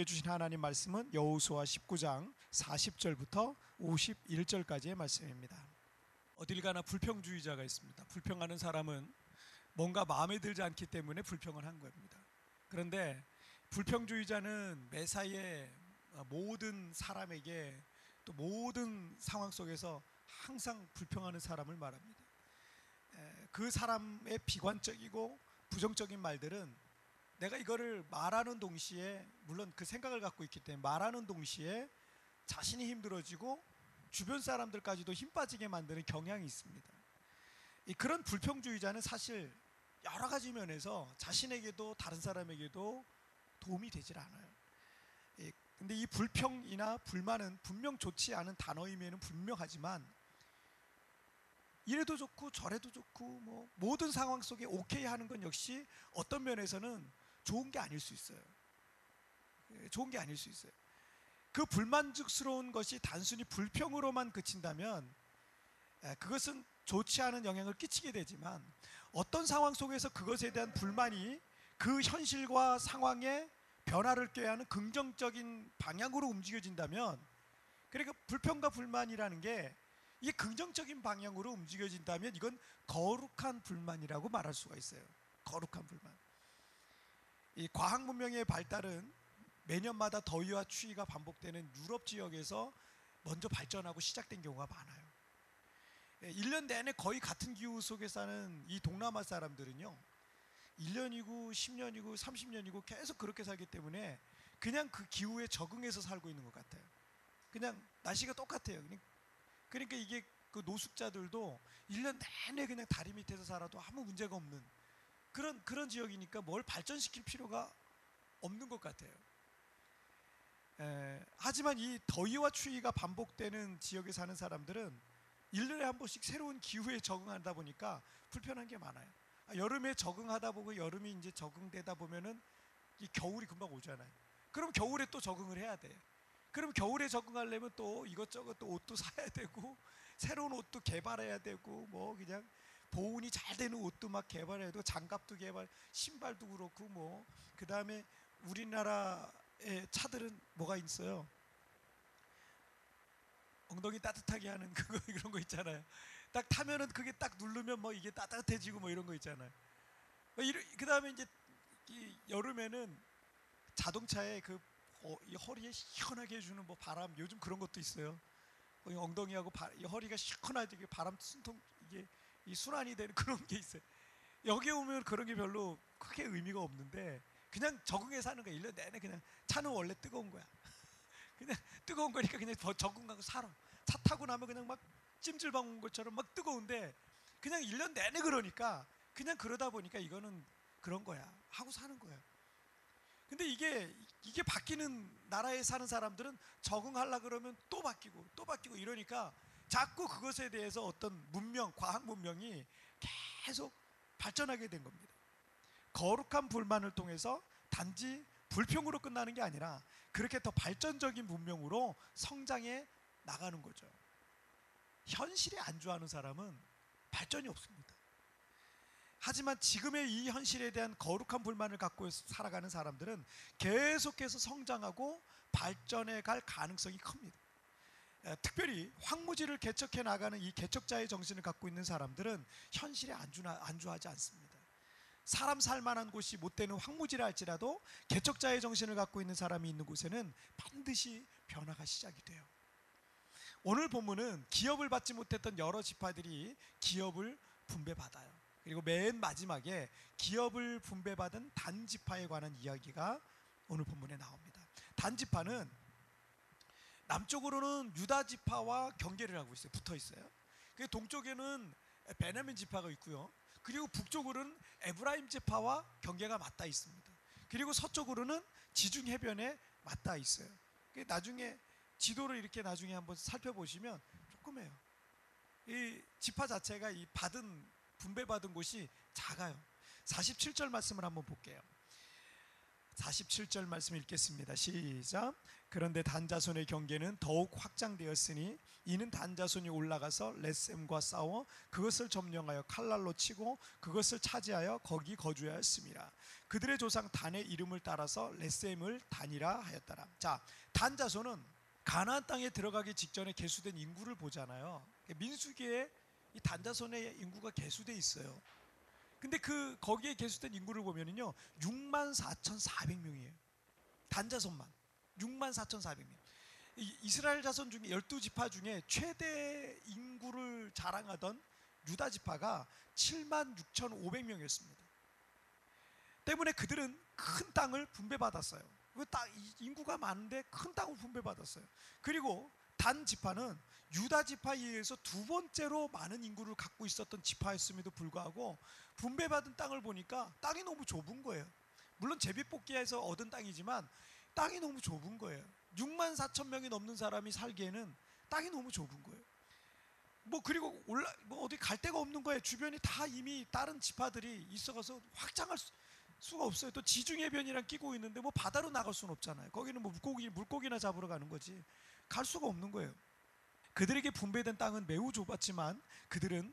주신 하나님 말씀은 여호수아 19장 40절부터 51절까지의 말씀입니다. 어딜 가나 불평주의자가 있습니다. 불평하는 사람은 뭔가 마음에 들지 않기 때문에 불평을 한 겁니다. 그런데 불평주의자는 매사에 모든 사람에게 또 모든 상황 속에서 항상 불평하는 사람을 말합니다. 그 사람의 비관적이고 부정적인 말들은 내가 이거를 말하는 동시에, 물론 그 생각을 갖고 있기 때문에 말하는 동시에 자신이 힘들어지고 주변 사람들까지도 힘 빠지게 만드는 경향이 있습니다. 그런 불평주의자는 사실 여러 가지 면에서 자신에게도 다른 사람에게도 도움이 되질 않아요. 근데 이 불평이나 불만은 분명 좋지 않은 단어임에는 분명하지만 이래도 좋고 저래도 좋고 뭐 모든 상황 속에 오케이 하는 건 역시 어떤 면에서는 좋은 게 아닐 수 있어요. 좋은 게 아닐 수 있어요. 그 불만족스러운 것이 단순히 불평으로만 그친다면 그것은 좋지 않은 영향을 끼치게 되지만, 어떤 상황 속에서 그것에 대한 불만이 그 현실과 상황에 변화를 꾀하는 긍정적인 방향으로 움직여진다면, 그러니까 불평과 불만이라는 게 이게 긍정적인 방향으로 움직여진다면 이건 거룩한 불만이라고 말할 수가 있어요. 거룩한 불만. 이 과학 문명의 발달은 매년마다 더위와 추위가 반복되는 유럽 지역에서 먼저 발전하고 시작된 경우가 많아요. 1년 내내 거의 같은 기후 속에 사는 이 동남아 사람들은요, 1년이고 10년이고 30년이고 계속 그렇게 살기 때문에 그냥 그 기후에 적응해서 살고 있는 것 같아요. 그냥 날씨가 똑같아요. 그러니까 이게 그 노숙자들도 1년 내내 그냥 다리 밑에서 살아도 아무 문제가 없는 그런 지역이니까 뭘 발전시킬 필요가 없는 것 같아요. 하지만 이 더위와 추위가 반복되는 지역에 사는 사람들은 1년에 한 번씩 새로운 기후에 적응하다 보니까 불편한 게 많아요. 여름에 적응하다 보고 여름이 이제 적응되다 보면은 이 겨울이 금방 오잖아요. 그럼 겨울에 또 적응을 해야 돼. 그럼 겨울에 적응하려면 또 이것저것 또 옷도 사야 되고 새로운 옷도 개발해야 되고 뭐 그냥 보온이 잘 되는 옷도 막 개발해야 되고 장갑도 개발, 신발도 그렇고 뭐 그 다음에 우리나라의 차들은 뭐가 있어요? 엉덩이 따뜻하게 하는 그거 이런 거 있잖아요. 딱 타면은 그게 딱 누르면 뭐 이게 따뜻해지고 뭐 이런 거 있잖아요. 그 다음에 이제 이 여름에는 자동차에 이 허리에 시원하게 해주는 뭐 바람, 요즘 그런 것도 있어요. 엉덩이하고 이 허리가 시원하게 바람 순통 이게 이 순환이 되는 그런 게 있어요. 여기 오면 그런 게 별로 크게 의미가 없는데 그냥 적응해 사는 거야. 1년 내내 그냥 차는 원래 뜨거운 거야. 그냥 뜨거운 거니까 그냥 적응하고 살아. 차 타고 나면 그냥 막 찜질방 온 것처럼 막 뜨거운데 그냥 1년 내내 그러니까 그냥 그러다 보니까 이거는 그런 거야 하고 사는 거야. 근데 이게 바뀌는 나라에 사는 사람들은 적응하려고 그러면 또 바뀌고 또 바뀌고 이러니까 자꾸 그것에 대해서 어떤 문명, 과학 문명이 계속 발전하게 된 겁니다. 거룩한 불만을 통해서 단지 불평으로 끝나는 게 아니라 그렇게 더 발전적인 문명으로 성장해 나가는 거죠. 현실에 안주하는 사람은 발전이 없습니다. 하지만 지금의 이 현실에 대한 거룩한 불만을 갖고 살아가는 사람들은 계속해서 성장하고 발전해 갈 가능성이 큽니다. 특별히 황무지를 개척해 나가는 이 개척자의 정신을 갖고 있는 사람들은 현실에 안주하지 않습니다. 사람 살만한 곳이 못 되는 황무지라 할지라도 개척자의 정신을 갖고 있는 사람이 있는 곳에는 반드시 변화가 시작이 돼요. 오늘 본문은 기업을 받지 못했던 여러 지파들이 기업을 분배받아요. 그리고 맨 마지막에 기업을 분배받은 단 지파에 관한 이야기가 오늘 본문에 나옵니다. 단 지파는 남쪽으로는 유다 지파와 경계를 하고 있어요. 붙어 있어요. 동쪽에는 베냐민 지파가 있고요. 그리고 북쪽으로는 에브라임 지파와 경계가 맞닿아 있습니다. 그리고 서쪽으로는 지중 해변에 맞닿아 있어요. 나중에 지도를 이렇게 나중에 한번 살펴보시면 조그매요. 이 지파 자체가 이 분배받은 곳이 작아요. 47절 말씀을 한번 볼게요. 47절 말씀 읽겠습니다. 시작. 그런데 단 자손의 경계는 더욱 확장되었으니 이는 단 자손이 올라가서 렛셈과 싸워 그것을 점령하여 칼날로 치고 그것을 차지하여 거기 거주하였습니다. 그들의 조상 단의 이름을 따라서 렛셈을 단이라 하였더라. 자, 단 자손은 가나안 땅에 들어가기 직전에 계수된 인구를 보잖아요. 민수기에 이 단 자손의 인구가 계수돼 있어요. 근데 거기에 계수된 인구를 보면은요 64,400명이에요. 단 자손만 64,400명. 이스라엘 자손 중에 12지파 중에 최대 인구를 자랑하던 유다 지파가 76,500명이었습니다. 때문에 그들은 큰 땅을 분배받았어요. 인구가 많은데 큰 땅을 분배받았어요. 그리고 단 지파는 유다 지파에 의해서 두 번째로 많은 인구를 갖고 있었던 지파였음에도 불구하고 분배받은 땅을 보니까 땅이 너무 좁은 거예요. 물론 제비뽑기에서 얻은 땅이지만 땅이 너무 좁은 거예요. 64,000명이 넘는 사람이 살기에는 땅이 너무 좁은 거예요. 그리고 어디 갈 데가 없는 거예요. 주변이 다 이미 다른 지파들이 있어가서 확장할 수가 없어요. 또 지중해변이랑 끼고 있는데 바다로 나갈 수는 없잖아요. 거기는 물고기나 잡으러 가는 거지 갈 수가 없는 거예요. 그들에게 분배된 땅은 매우 좁았지만 그들은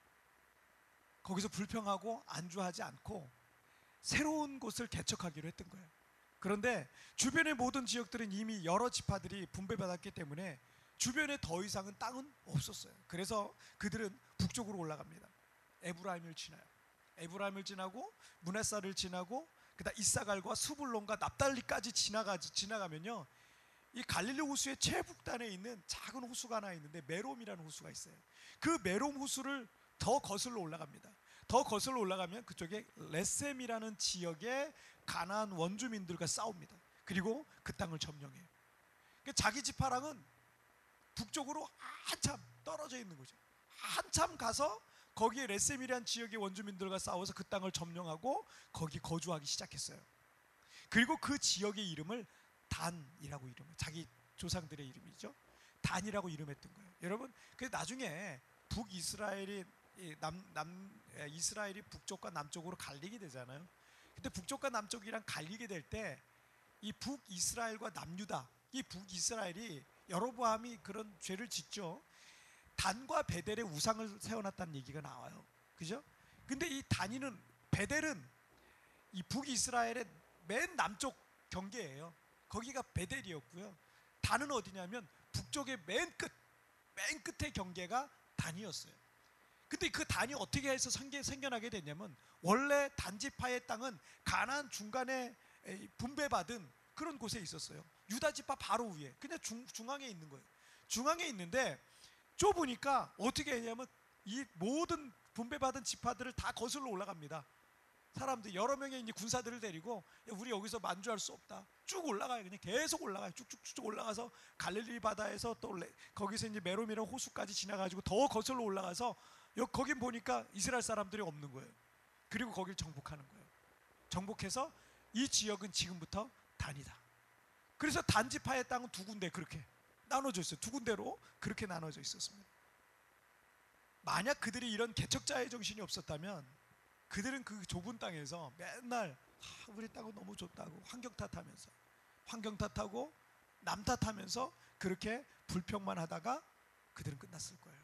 거기서 불평하고 안주하지 않고 새로운 곳을 개척하기로 했던 거예요. 그런데 주변의 모든 지역들은 이미 여러 지파들이 분배받았기 때문에 주변에 더 이상은 땅은 없었어요. 그래서 그들은 북쪽으로 올라갑니다. 에브라임을 지나요. 에브라임을 지나고 므낫사를 지나고 그다음 이사갈과 스불론과 납달리까지 지나가면요 이 갈릴리 호수의 최북단에 있는 작은 호수가 하나 있는데 메롬이라는 호수가 있어요. 그 메롬 호수를 더 거슬러 올라갑니다. 더 거슬러 올라가면 그쪽에 렛셈이라는 지역의 가나안 원주민들과 싸웁니다. 그리고 그 땅을 점령해요. 자기 지파랑은 북쪽으로 한참 떨어져 있는 거죠. 한참 가서 거기에 렛셈이라는 지역의 원주민들과 싸워서 그 땅을 점령하고 거기 거주하기 시작했어요. 그리고 그 지역의 이름을 단이라고 이름을 자기 조상들의 이름이죠. 단이라고 이름했던 거예요. 여러분, 나중에 북이스라엘이 이스라엘이 북쪽과 남쪽으로 갈리게 되잖아요. 근데 북쪽과 남쪽이랑 갈리게 될 때 이 북이스라엘과 남유다, 이 북이스라엘이 여로보암이 그런 죄를 짓죠. 단과 베델의 우상을 세워놨다는 얘기가 나와요. 그죠? 근데 이 베델은 이 북이스라엘의 맨 남쪽 경계예요. 거기가 베델이었고요. 단은 어디냐면 북쪽의 맨 끝의 경계가 단이었어요. 근데 그 단이 어떻게 해서 생겨나게 됐냐면 원래 단지파의 땅은 가나안 중간에 분배받은 그런 곳에 있었어요. 유다 지파 바로 위에 그냥 중앙에 있는 거예요. 중앙에 있는데 좁으니까 어떻게 했냐면 이 모든 분배받은 지파들을 다 거슬러 올라갑니다. 사람들 여러 명의 이제 군사들을 데리고 우리 여기서 만주할 수 없다. 쭉 올라가요. 그냥 계속 올라가요. 쭉쭉쭉 올라가서 갈릴리 바다에서 또 거기서 이제 메롬이라는 호수까지 지나가지고 더 거슬러 올라가서 거기 보니까 이스라엘 사람들이 없는 거예요. 그리고 거길 정복하는 거예요. 정복해서 이 지역은 지금부터 단이다. 그래서 단지파의 땅은 두 군데 그렇게 나눠져 있어요. 두 군데로 그렇게 나눠져 있었습니다. 만약 그들이 이런 개척자의 정신이 없었다면 그들은 그 좁은 땅에서 맨날 우리 땅은 너무 좁다고 환경 탓하고 남 탓하면서 그렇게 불평만 하다가 그들은 끝났을 거예요.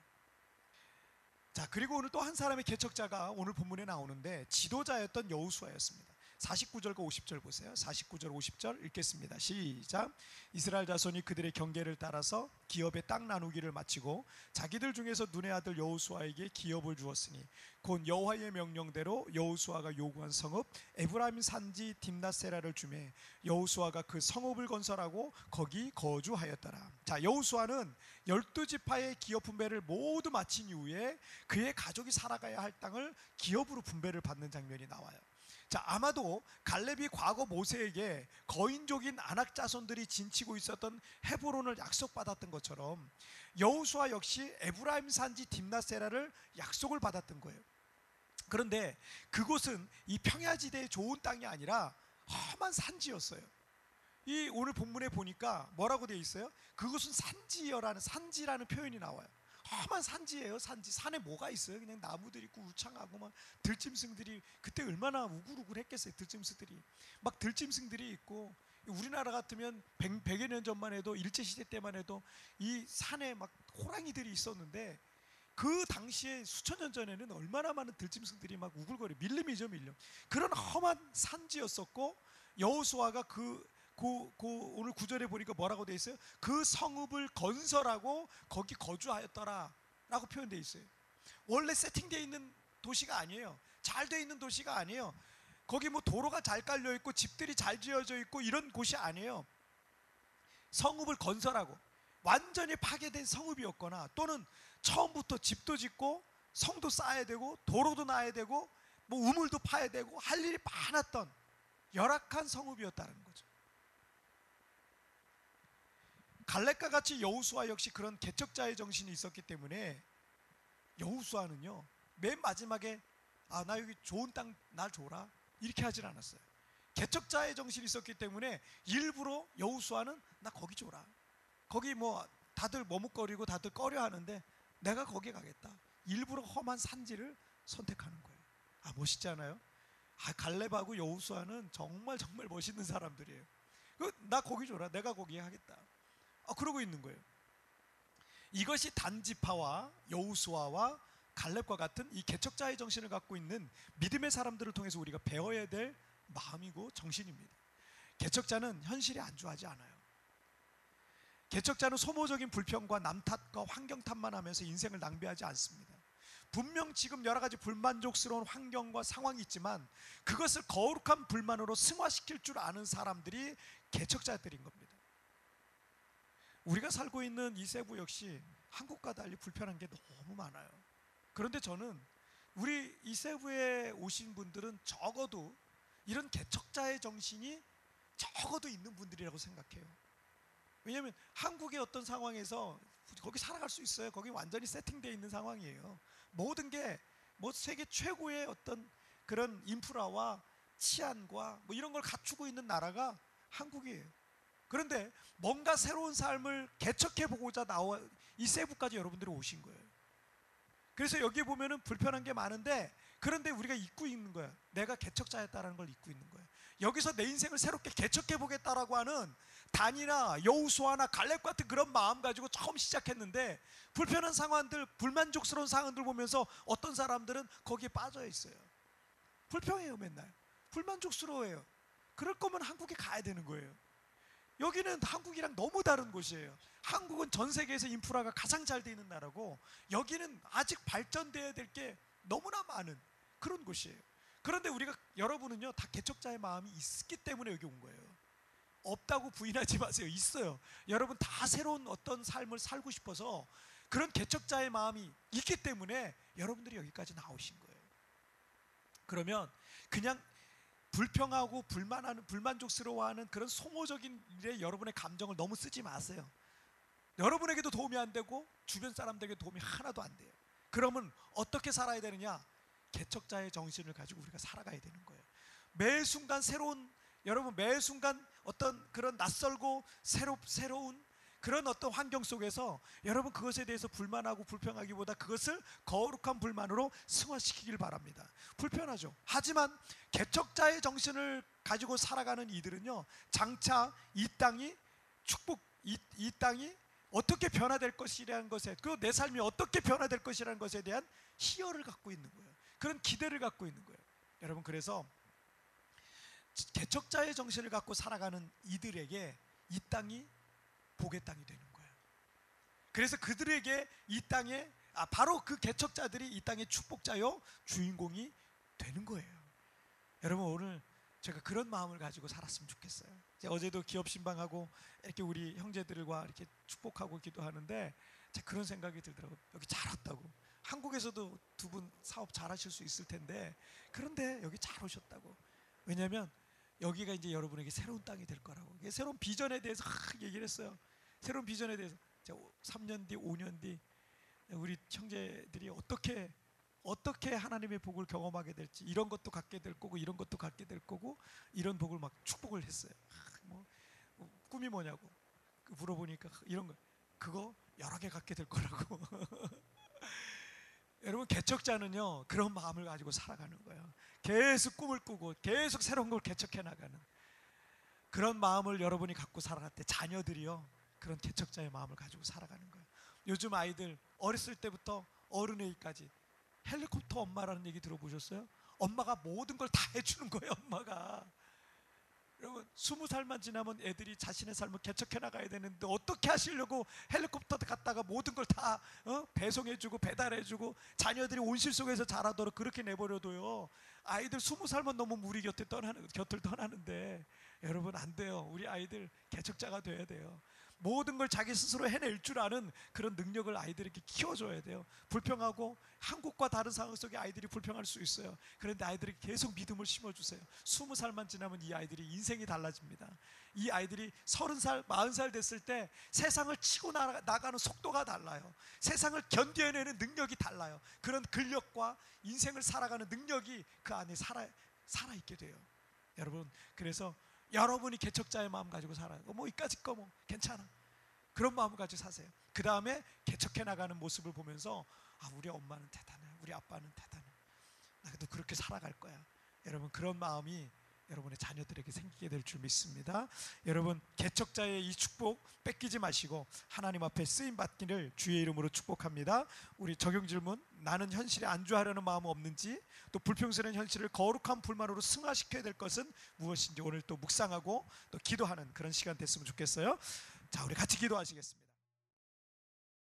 자, 그리고 오늘 또 한 사람의 개척자가 오늘 본문에 나오는데 지도자였던 여호수아였습니다. 49절과 50절 보세요. 49절 50절 읽겠습니다. 시작. 이스라엘 자손이 그들의 경계를 따라서 기업의 땅 나누기를 마치고 자기들 중에서 눈의 아들 여호수아에게 기업을 주었으니 곧 여호와의 명령대로 여호수아가 요구한 성읍 에브라임 산지 딥낫세라를 주매 여호수아가 그 성읍을 건설하고 거기 거주하였더라. 자, 여호수아는 12지파의 기업 분배를 모두 마친 이후에 그의 가족이 살아가야 할 땅을 기업으로 분배를 받는 장면이 나와요. 자, 아마도 갈렙이 과거 모세에게 거인족인 아낙 자손들이 진치고 있었던 헤브론을 약속받았던 것처럼 여호수아 역시 에브라임 산지 딥낫세라를 약속을 받았던 거예요. 그런데 그곳은 이 평야지대의 좋은 땅이 아니라 험한 산지였어요. 이 오늘 본문에 보니까 뭐라고 되어 있어요? 그것은 산지라는 표현이 나와요. 험한 산지예요. 산에 뭐가 있어요? 그냥 나무들이 있고 울창하고 막 들짐승들이 그때 얼마나 우글우글했겠어요. 들짐승들이 있고 우리나라 같으면 100여 년 전만 해도 일제시대 때만 해도 이 산에 막 호랑이들이 있었는데 그 당시에 수천 년 전에는 얼마나 많은 들짐승들이 막 우글거리 밀림이죠, 밀림. 그런 험한 산지였었고 여호수아가 오늘 구절에 보니까 뭐라고 돼 있어요? 그 성읍을 건설하고 거기 거주하였더라라고 표현되어 있어요. 원래 세팅되어 있는 도시가 아니에요. 잘 되어 있는 도시가 아니에요. 거기 뭐 도로가 잘 깔려 있고 집들이 잘 지어져 있고 이런 곳이 아니에요. 성읍을 건설하고 완전히 파괴된 성읍이었거나 또는 처음부터 집도 짓고 성도 쌓아야 되고 도로도 놔야 되고 뭐 우물도 파야 되고 할 일이 많았던 열악한 성읍이었다는 거죠. 갈렙과 같이 여호수아 역시 그런 개척자의 정신이 있었기 때문에 여호수아는요 맨 마지막에 나 여기 좋은 땅 날 줘라 이렇게 하질 않았어요. 개척자의 정신이 있었기 때문에 일부러 여호수아는 나 거기 줘라, 거기 뭐 다들 머뭇거리고 다들 꺼려 하는데 내가 거기 가겠다, 일부러 험한 산지를 선택하는 거예요. 멋있지 않아요? 갈렙하고 여호수아는 정말 정말 멋있는 사람들이에요. 나 거기 줘라, 내가 거기 하겠다, 그러고 있는 거예요. 이것이 단지파와 여호수아와 갈렙과 같은 이 개척자의 정신을 갖고 있는 믿음의 사람들을 통해서 우리가 배워야 될 마음이고 정신입니다. 개척자는 현실에 안주하지 않아요. 개척자는 소모적인 불평과 남 탓과 환경 탓만 하면서 인생을 낭비하지 않습니다. 분명 지금 여러 가지 불만족스러운 환경과 상황이 있지만 그것을 거룩한 불만으로 승화시킬 줄 아는 사람들이 개척자들인 겁니다. 우리가 살고 있는 이 세부 역시 한국과 달리 불편한 게 너무 많아요. 그런데 저는 우리 이 세부에 오신 분들은 적어도 이런 개척자의 정신이 적어도 있는 분들이라고 생각해요. 왜냐하면 한국의 어떤 상황에서 거기 살아갈 수 있어요. 거기 완전히 세팅되어 있는 상황이에요. 모든 게 뭐 세계 최고의 어떤 그런 인프라와 치안과 뭐 이런 걸 갖추고 있는 나라가 한국이에요. 그런데 뭔가 새로운 삶을 개척해 보고자 나와 이 세부까지 여러분들이 오신 거예요. 그래서 여기에 보면은 불편한 게 많은데 그런데 우리가 잊고 있는 거야. 내가 개척자였다라는 걸 잊고 있는 거야. 여기서 내 인생을 새롭게 개척해 보겠다라고 하는 단이나 여호수아나 갈렙 같은 그런 마음 가지고 처음 시작했는데 불편한 상황들, 불만족스러운 상황들 보면서 어떤 사람들은 거기에 빠져 있어요. 불평해요, 맨날. 불만족스러워해요. 그럴 거면 한국에 가야 되는 거예요. 여기는 한국이랑 너무 다른 곳이에요. 한국은 전 세계에서 인프라가 가장 잘 돼 있는 나라고 여기는 아직 발전돼야 될 게 너무나 많은 그런 곳이에요. 그런데 여러분은요 다 개척자의 마음이 있기 때문에 여기 온 거예요. 없다고 부인하지 마세요. 있어요. 여러분 다 새로운 어떤 삶을 살고 싶어서 그런 개척자의 마음이 있기 때문에 여러분들이 여기까지 나오신 거예요. 그러면 그냥 불평하고 불만족스러워하는 그런 소모적인 일에 여러분의 감정을 너무 쓰지 마세요. 여러분에게도 도움이 안 되고 주변 사람들에게 도움이 하나도 안 돼요. 그러면 어떻게 살아야 되느냐? 개척자의 정신을 가지고 우리가 살아가야 되는 거예요. 매 순간 매 순간 어떤 그런 낯설고 새로운 그런 어떤 환경 속에서 여러분 그것에 대해서 불만하고 불평하기보다 그것을 거룩한 불만으로 승화시키길 바랍니다. 불편하죠. 하지만 개척자의 정신을 가지고 살아가는 이들은요 장차 이 땅이 이 땅이 어떻게 변화될 것이라는 것에 내 삶이 어떻게 변화될 것이라는 것에 대한 희열을 갖고 있는 거예요. 그런 기대를 갖고 있는 거예요. 여러분 그래서 개척자의 정신을 갖고 살아가는 이들에게 이 땅이 복의 땅이 되는 거예요. 그래서 그들에게 이 땅에 바로 그 개척자들이 이 땅의 축복자요 주인공이 되는 거예요. 여러분 오늘 제가 그런 마음을 가지고 살았으면 좋겠어요. 어제도 기업 신방하고 이렇게 우리 형제들과 이렇게 축복하고 기도하는데 제가 그런 생각이 들더라고요. 여기 잘 왔다고. 한국에서도 두 분 사업 잘 하실 수 있을 텐데 그런데 여기 잘 오셨다고. 왜냐하면 여기가 이제 여러분에게 새로운 땅이 될 거라고. 새로운 비전에 대해서 얘기를 했어요. 새로운 비전에 대해서 3년 뒤, 5년 뒤 우리 형제들이 어떻게 하나님의 복을 경험하게 될지 이런 것도 갖게 될 거고 이런 것도 갖게 될 거고 이런 복을 막 축복을 했어요. 꿈이 뭐냐고 물어보니까 이런 거 그거 여러 개 갖게 될 거라고. 여러분 개척자는요 그런 마음을 가지고 살아가는 거예요. 계속 꿈을 꾸고 계속 새로운 걸 개척해 나가는 그런 마음을 여러분이 갖고 살아갈 때 자녀들이요 그런 개척자의 마음을 가지고 살아가는 거예요. 요즘 아이들 어렸을 때부터 어른에게까지 헬리콥터 엄마라는 얘기 들어보셨어요? 엄마가 모든 걸 다 해주는 거예요. 엄마가. 여러분 20살만 지나면 애들이 자신의 삶을 개척해 나가야 되는데 어떻게 하시려고 헬리콥터 갔다가 모든 걸 다 배송해주고 배달해주고 자녀들이 온실 속에서 자라도록 그렇게 내버려둬요. 아이들 20살만 넘으면 우리 곁을 떠나는데 여러분 안 돼요. 우리 아이들 개척자가 돼야 돼요. 모든 걸 자기 스스로 해낼 줄 아는 그런 능력을 아이들에게 키워줘야 돼요. 불평하고 한국과 다른 상황 속에 아이들이 불평할 수 있어요. 그런데 아이들에게 계속 믿음을 심어주세요. 20살만 지나면 이 아이들이 인생이 달라집니다. 이 아이들이 30살, 40살 됐을 때 세상을 치고 나가는 속도가 달라요. 세상을 견뎌내는 능력이 달라요. 그런 근력과 인생을 살아가는 능력이 그 안에 살아있게 돼요. 여러분 그래서 여러분이 개척자의 마음 가지고 살아요. 뭐 이까짓 거 뭐 괜찮아. 그런 마음을 가지고 사세요. 그 다음에 개척해 나가는 모습을 보면서 아 우리 엄마는 대단해, 우리 아빠는 대단해, 나도 그렇게 살아갈 거야. 여러분 그런 마음이 여러분의 자녀들에게 생기게 될 줄 믿습니다. 여러분 개척자의 이 축복 뺏기지 마시고 하나님 앞에 쓰임 받기를 주의 이름으로 축복합니다. 우리 적용 질문, 나는 현실에 안주하려는 마음은 없는지, 또 불평스러운 현실을 거룩한 불만으로 승화시켜야 될 것은 무엇인지 오늘 또 묵상하고 또 기도하는 그런 시간 됐으면 좋겠어요. 자, 우리 같이 기도하시겠습니다.